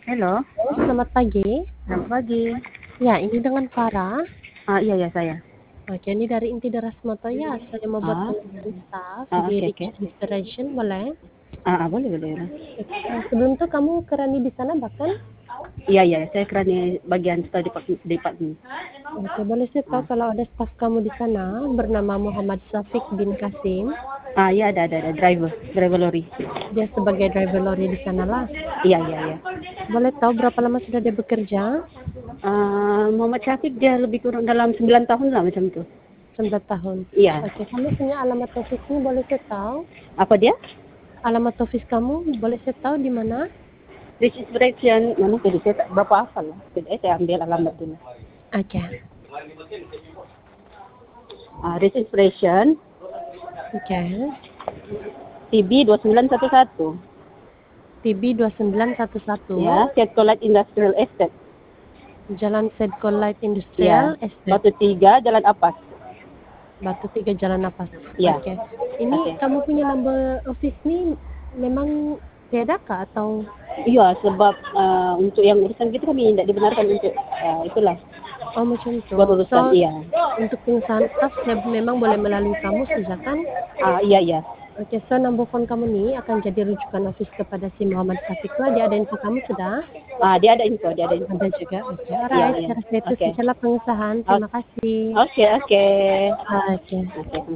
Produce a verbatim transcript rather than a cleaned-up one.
Halo. Halo, selamat pagi. Selamat pagi. Ya, ini dengan Farah. Ah, iya iya, saya. Oke, ini dari Inti Deras Moto ya, saya mau buat Ah. pengenalan staff Ah, di oke oke. Riches Inspiration, boleh? Ah, ah, boleh boleh boleh. Oke, sebelum itu kamu kerani di sana bahkan? Iya iya, saya kerani bagian style department. department. Oke, boleh saya tahu Ah. kalau ada staff kamu di sana bernama Muhammad Syafiq bin Kasim. Ah, iya ada ada ada driver, driver lori. Dia sebagai driver lori di sana lah. Iya iya iya. Boleh tahu berapa lama sudah dia bekerja? Ah, Muhammad Syafiq dia lebih kurang dalam sembilan tahun lah macam itu. sembilan tahun. Iya. Oke, kamu punya alamat office-nya boleh saya tahu? Apa dia? Alamat office kamu boleh saya tahu di mana? This inspiration, mana tadi saya tak berapa hafal lah. Jadi saya ambil alamat dulu. Oke. Ah, this inspiration. Oke. T B dua sembilan satu satu. T B dua sembilan satu satu. Ya, Setcolit Industrial Estate. Jalan Sedcolite Ya, Industrial Estate. Batu Tiga, Jalan Apas. Batu Tiga Jalan Napas. Ya. Oke. Ini Oke. kamu punya number office ni memang tiada kah atau? Iya, sebab uh, untuk yang urusan gitu kami tidak dibenarkan untuk uh, itulah Oh macam tu. berurusan. So Iya. untuk pengesahan staff saya memang boleh melalui kamu saja kan? Ah, iya iya. Oke, so number phone kamu ni akan jadi rujukan office kepada si Muhammad Syafiq lah. Dia ada info kamu sudah? Ah, dia ada info, dia ada info. Ada juga. Oke, Iya alright. iya. Saya rasa itu Oke. sajalah pengesahan. Terima kasih. Oke oke. Oke. Oke.